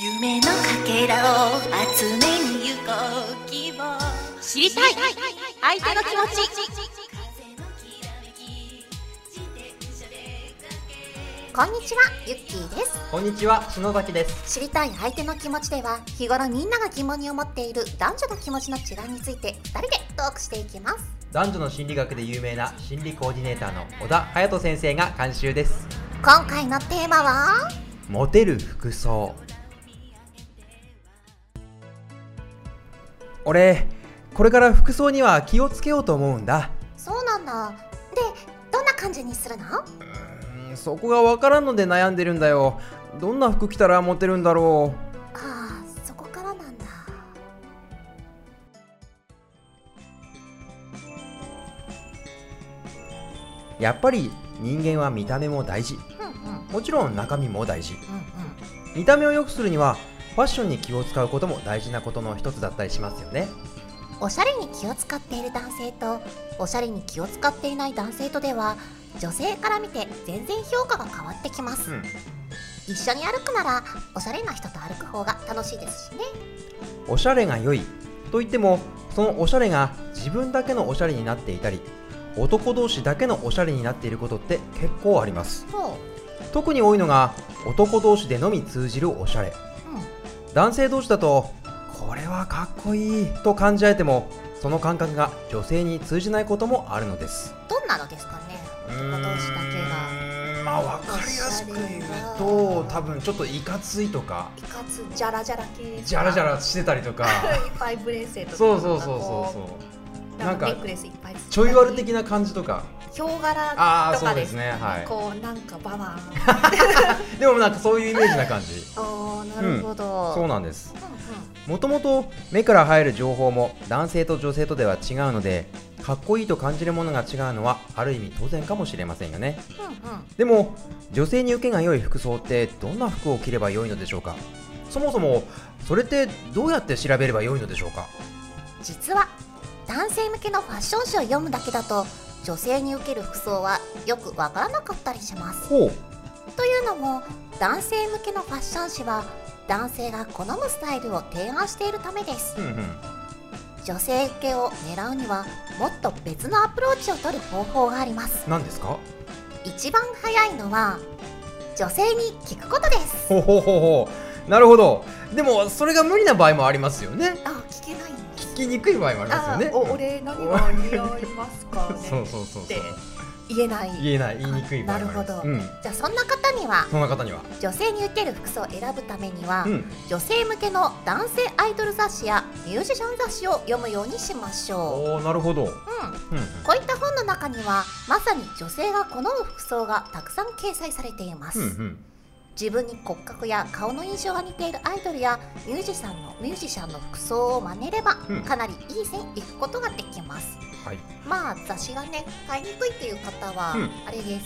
夢のかけらを集めに行こう希望知りたい相手の気持ち。こんにちは、ゆっきーです。 こんにちは、篠崎です。 知りたい相手の気持ちでは、日頃みんなが疑問に思っている男女の気持ちの違いについて2人でトークしていきます。 男女の心理学で有名な心理コーディネーターの小田隼人先生が監修です。 今回のテーマはモテる服装。俺、これから服装には気をつけようと思うんだ。 そうなんだ。で、どんな感じにするの？ そこがわからんので悩んでるんだよ。どんな服着たらモテるんだろう。 ああ、そこからなんだ。 やっぱり人間は見た目も大事。もちろん中身も大事。見た目を良くするにはファッションに気を使うことも大事なことの一つだったりしますよね。 おしゃれに気を使っている男性とおしゃれに気を使っていない男性とでは、女性から見て全然評価が変わってきます。一緒に歩くならおしゃれな人と歩く方が楽しいですしね。 おしゃれが良いと言っても、そのおしゃれが自分だけのおしゃれになっていたり、男同士だけのおしゃれになっていることって結構あります。特に多いのが男同士でのみ通じるおしゃれ。男性同士だとこれはかっこいいと感じ合えても、その感覚が女性に通じないこともあるのです。 どんなのですかね、男同士だけが。 分かりやすく言うと、多分ちょっといかついとか、 いかつジャラジャラ系、 ジャラジャラしてたりとかいっぱいブレスレットとか、 そうなんかネックレスいっぱいつけたり、 ちょい悪的な感じとか、 ヒョウ柄とかですね。こうなんかババーンでもなんかそういうイメージな感じ。 なるほど、 そうなんです。もともと目から入る情報も男性と女性とでは違うので、かっこいいと感じるものが違うのはある意味当然かもしれませんよね。でも女性に受けが良い服装ってどんな服を着れば良いのでしょうか。そもそもそれってどうやって調べれば良いのでしょうか。 実は男性向けのファッション誌を読むだけだと、女性に受ける服装はよくわからなかったりします。というのも、男性向けのファッション誌は男性が好むスタイルを提案しているためです。女性受けを狙うにはもっと別のアプローチを取る方法があります。 何ですか？ 一番早いのは女性に聞くことです。 なるほど。でもそれが無理な場合もありますよね。 聞けないんです。 聞きにくい場合もありますよね。 俺何が似合いますかねって言いにくい場合もあります。なるほど。じゃあそんな方には女性に受ける服装を選ぶためには、女性向けの男性アイドル雑誌やミュージシャン雑誌を読むようにしましょう。 なるほど。 こういった本の中にはまさに女性が好む服装がたくさん掲載されています。自分に骨格や顔の印象が似ているアイドルやミュージシャンの服装を真似れば、かなりいい線いくことができます。雑誌がね、買いにくいっていう方は、あれです。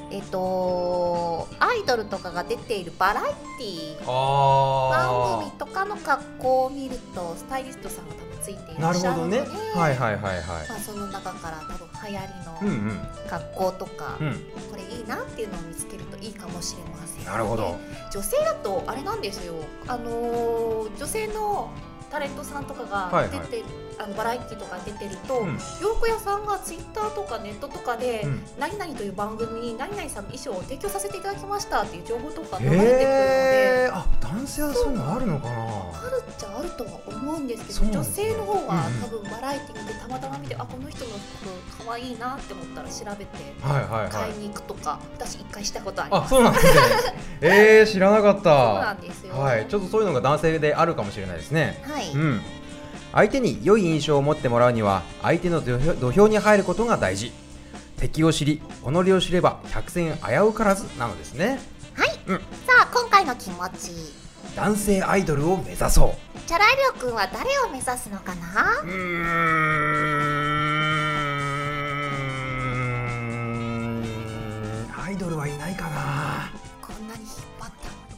アイドルとかが出ているバラエティ番組とかの格好を見ると、スタイリストさんが多分ついていらっしゃるので、その中から多分流行りの格好とか、これいいなっていうのを見つけるといいかもしれません。 なるほど。 女性だとあれなんですよ。女性のタレントさんとかが出て、バラエティとか出てると、洋服屋さんがツイッターとかネットとかで、何々という番組に何々さんの衣装を提供させていただきましたっていう情報とか流れてくるので、 男性はそういうのあるのかな。 あるっちゃあるとは思うんですけど、女性の方は多分バラエティでたまたま見て、この人の服かわいいなって思ったら調べて買いに行くとか、私一回したことあります。 そうなんですね。知らなかった。そうなんですよ。 ちょっとそういうのが男性であるかもしれないですね。相手に良い印象を持ってもらうには、相手の土俵に入ることが大事。敵を知り己を知れば百戦危うからずなのですね。 さあ今回の気持ち、 男性アイドルを目指そう。 チャライリョウ君は誰を目指すのかな。 アイドルはいないかな。 こんなに引っ張ったの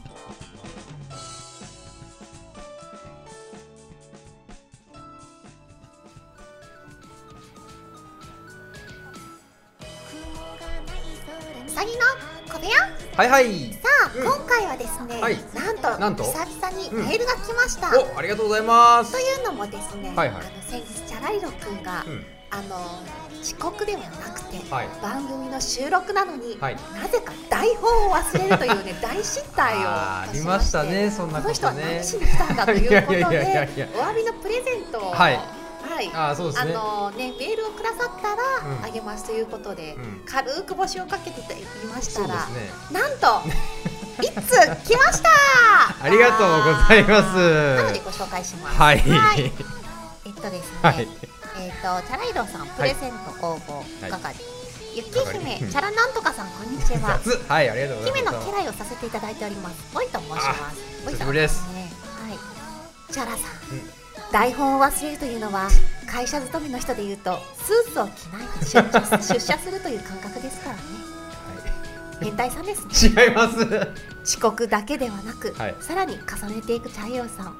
に。うさぎの小部屋。 はいはい。 さあ今回はですね、なんと久々にメールが来ました。 お、ありがとうございます。 というのもですね、先日チャライロくんが遅刻ではなくて番組の収録なのになぜか台本を忘れるというね大失態をありましたね。そんなことね。この人は何しに来たんだということでお詫びのプレゼントをそうですね。 メールをくださったらあげますということで軽く募集をかけていましたら、なんと一通来ました。 ありがとうございます。 なのでご紹介します。ですね、チャライロさんプレゼント応募係、雪姫チャラなんとかさん、こんにちは。 はい、ありがとうございます。 姫の家来をさせていただいております。ボイと申します。 ボイさんですね。 チャラさん、台本を忘れるというのは会社勤めの人でいうとスーツを着ないと出社するという感覚ですからね。変態さんですね。違います。 遅刻だけではなく、さらに重ねていくチャイヨさん。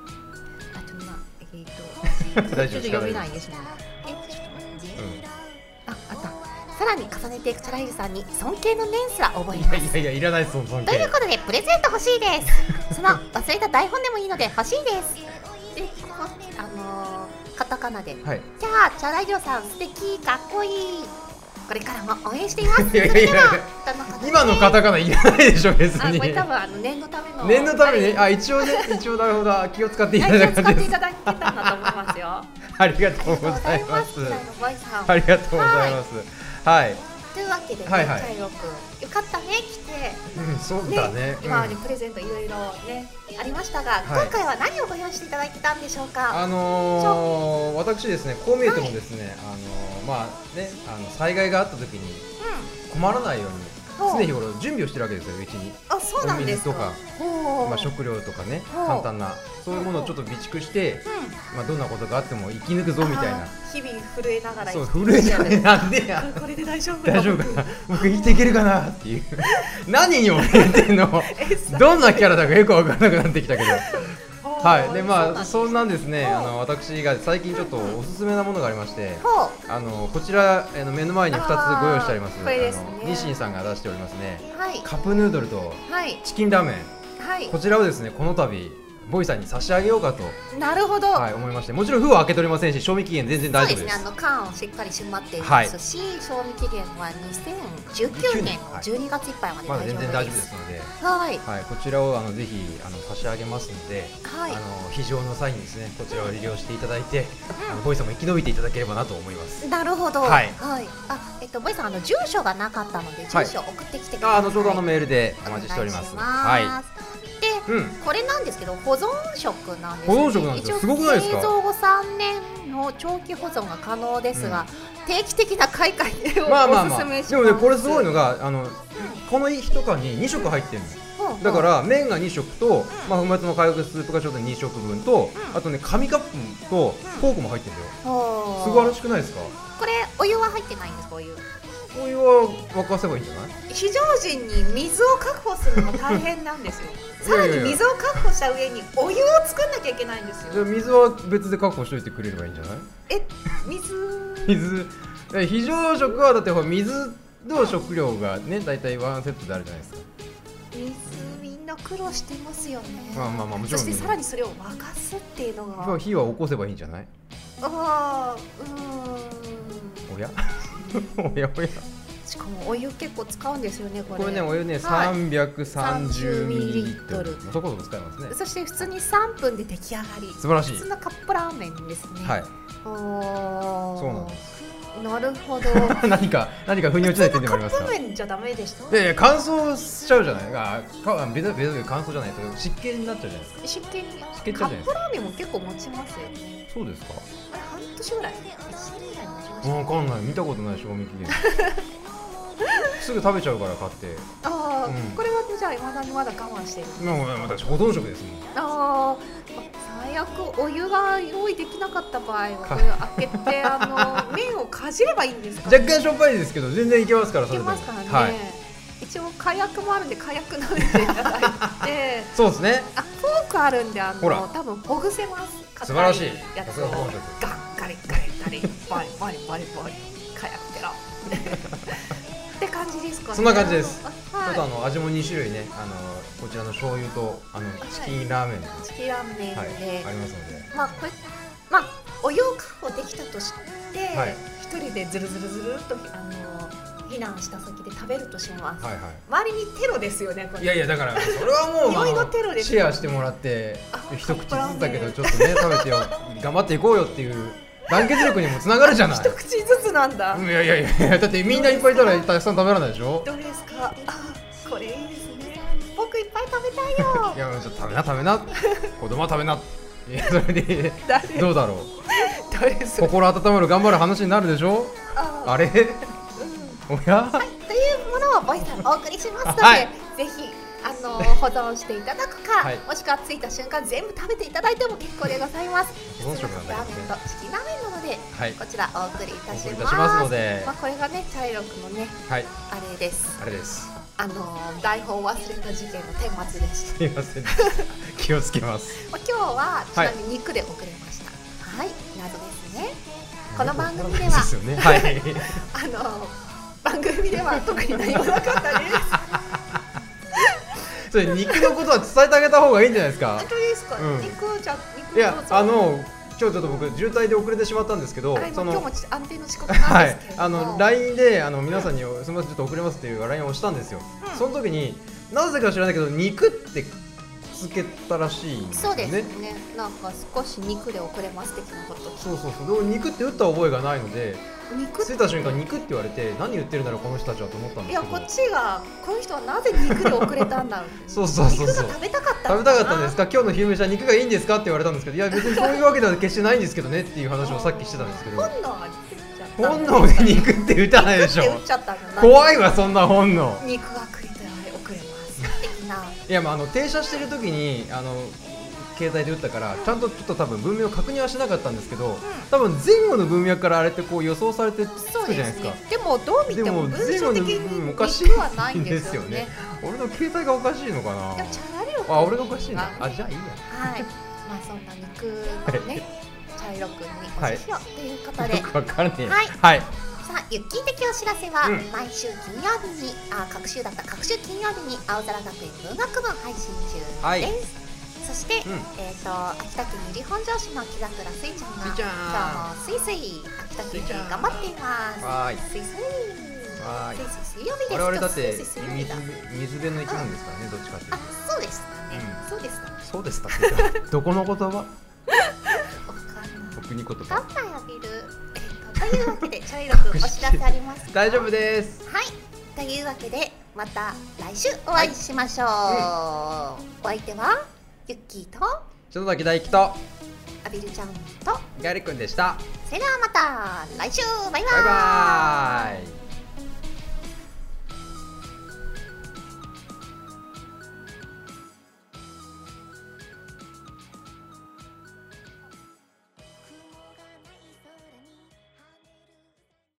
ちょっと読めないですね。あった。さらに重ねていくチャライルさんに尊敬の念すら覚えます。 いらないです。尊敬。 ということでプレゼント欲しいです。その忘れた台本でもいいので欲しいです。で、カタカナで。じゃあチャライルさん素敵、かっこいい。これからも応援しています。 今のカタカナいらないでしょ別に。 これ多分念のための。 念のために一応なるほど、気を使っていただいた感じです。気を使っていただいてたんだと思いますよ。 ありがとうございます。ありがとうございます。はい。 というわけでね、チャイロくんよかったね来て。 そうだね。 今までプレゼントいろいろねありましたが、今回は何をご用意していただいてたんでしょうか。 私ですね、こう見えてもですね、災害があった時に困らないように常日頃準備をしてるわけですよ、うちに。 そうなんですか。 お水とか食料とかね、簡単なそういうものをちょっと備蓄して、どんなことがあっても生き抜くぞみたいな。 日々震えながら。 そう、震えながらなんでや。これで大丈夫かな。僕生きていけるかなっていう。何にも入れてんの。どんなキャラだかよく分からなくなってきたけど。はい、でそんなんですね、私が最近ちょっとおすすめなものがありまして、こちら目の前に2つご用意してあります。日清さんが出しておりますね、カップヌードルとチキンラーメン、こちらをですねこの度ボイさんに差し上げようかと。 なるほど。 思いまして、もちろん封は開けておりませんし、賞味期限全然大丈夫です。 そうですね、缶しっかり閉まっていますし、賞味期限は2019年の12月いっぱいまで大丈夫です。 全然大丈夫ですので、こちらをぜひ差し上げますので、非常の際にですねこちらを利用していただいて、ボイさんも生き延びていただければなと思います。 なるほど。ボイさん住所がなかったので住所送ってきてください。 後ほどメールでお待ちしております。 で、これなんですけど保存食なんです。 保存食なんですよ。すごくないですか。 製造後3年の長期保存が可能ですが、定期的な買い替えをおすすめします。 でもね、これすごいのがこの1缶に2食入ってるの。だから麺が2食と粉末の海藻スープがちょっと2食分と、あとね紙カップとフォークも入ってるんだよ。素晴らしくないですか。 これお湯は入ってないんですか。 お湯は沸かせばいいんじゃない。 非常時に水を確保するのが大変なんですよ。さらに水を確保した上にお湯を作んなきゃいけないんですよ。 じゃあ水は別で確保しといてくれればいいんじゃない。 水非常食はだって水と食料がね大体ワンセットであるじゃないですか。 水みんな苦労してますよね。 もちろん。 そしてさらにそれを沸かすっていうのが。 火は起こせばいいんじゃない。おやしかもお湯結構使うんですよね。 これねお湯ね330ミリリットルそこそこ使いますね。 そして普通に3分で出来上がり。 素晴らしい。 普通のカップラーメンですね。 そうなんです。 なるほど。 何か腑に落ちない点でもありますか。 カップ麺じゃダメでした。 乾燥しちゃうじゃない。別に乾燥じゃないと湿気になっちゃうじゃないですか。 湿気ちゃうじゃないですか。カップラーメンも結構持ちますよね。 そうですか。 半年ぐらい。1年ぐらい持ちました。 分かんない、見たことない賞味期限。すぐ食べちゃうから買って。 これはじゃあ未だにまだ我慢してる。 私保存食ですもん。 最悪お湯が用意できなかった場合はこれを開けて麺をかじればいいんですか。 若干しょっぱいですけど全然いけますから。 いけますからね。一応火薬もあるんで火薬舐めていただいて。 そうですね。 フォークあるんで多分ほぐせます。 素晴らしい。 やつをガンガリガリガリバリバリバリバリ火薬ペロって感じですかね。 そんな感じです。 ちょっと味も2種類ね、こちらの醤油とチキンラーメン、 チキンラーメンで、 ありますので、 これお洋服をできたとして、一人でずるずるずるっと避難した先で食べるとします。周りにテロですよね。これいやいや、だからそれはもうシェアしてもらって一口ずつだけどちょっとね食べてよ、頑張っていこうよっていう団結力にもつながるじゃない。 一口ずつなんだ。 いやいやいや、だってみんないっぱいいたらたくさん食べられないでしょ。 どうですか。これいいですね。僕いっぱい食べたいよ。 いや、ちょっと食べな食べな。子供は食べな。それでどうだろう。心温まる頑張る話になるでしょ。あれ。おや。 というものをボイさんお送りしますので、ぜひ保存していただくか、もしくは着いた瞬間全部食べていただいても結構でございます。 保存食なんだよね。 ラーメンとチキンラーメンなので、こちらお送りいたします。 ので、 これがね、茶色くのね、あれです。 あれです。 台本を忘れた事件の顛末です。 すいません。気をつけます。 今日はちなみに肉で遅れました。はい、謎ですね。この番組では、番組では特に何もなかったです。 それ肉のことは伝えてあげた方がいいんじゃないですか。 本当ですか。肉じゃいや今日ちょっと僕渋滞で遅れてしまったんですけど、 今日も安定の遅刻なんですけれども、 LINE で皆さんにすみませんちょっと遅れますっていう LINE をしたんですよ。その時になぜか知らないけど肉ってつけたらしいんですよね。 そうですね。なんか少し肉で遅れます的なこと。 そう。肉って打った覚えがないので、着いた瞬間肉って言われて何言ってるんだろうこの人たちはと思ったんですけど。 いやこっちがこの人はなぜ肉で遅れたんだろう。 そう。 肉が食べたかったんですか。今日の昼飯は肉がいいんですかって言われたんですけど、いや別にそういうわけでは決してないんですけどねっていう話をさっきしてたんですけど。本能で肉って打たないでしょ。怖いわそんな本能。 肉が食いたい遅れます。 いや停車してる時に携帯で打ったからちゃんとちょっと多分文明を確認はしなかったんですけど、多分前後の文脈からあれってこう予想されてつくじゃないですか。 でもどう見ても文章的におかしいんですよね。俺の携帯がおかしいのかな。俺がおかしいな。じゃあいいや。 そんな肉のね茶色くんにお寿司をということで。 よくわかんねえ。 さあ、ユッキー的お知らせは、毎週金曜日に各週金曜日に青空学園文学部配信中です。そして、秋田県由利本荘市の木桜すいちゃんが今日もスイスイ秋田県で頑張っています。スイスイ水曜日です。 我々だって水辺の生き物ですからね、どっちかっていうと。 そうですね。 そうですってどこの言葉？国に言葉。 乾杯浴びる。というわけで茶色くお知らせありますか？ 大丈夫です。 はい。というわけでまた来週お会いしましょう。お相手はユッキーと篠崎大輝とアビルちゃんとガリくんでした。 それではまた来週。バイバイ。 バイバイ。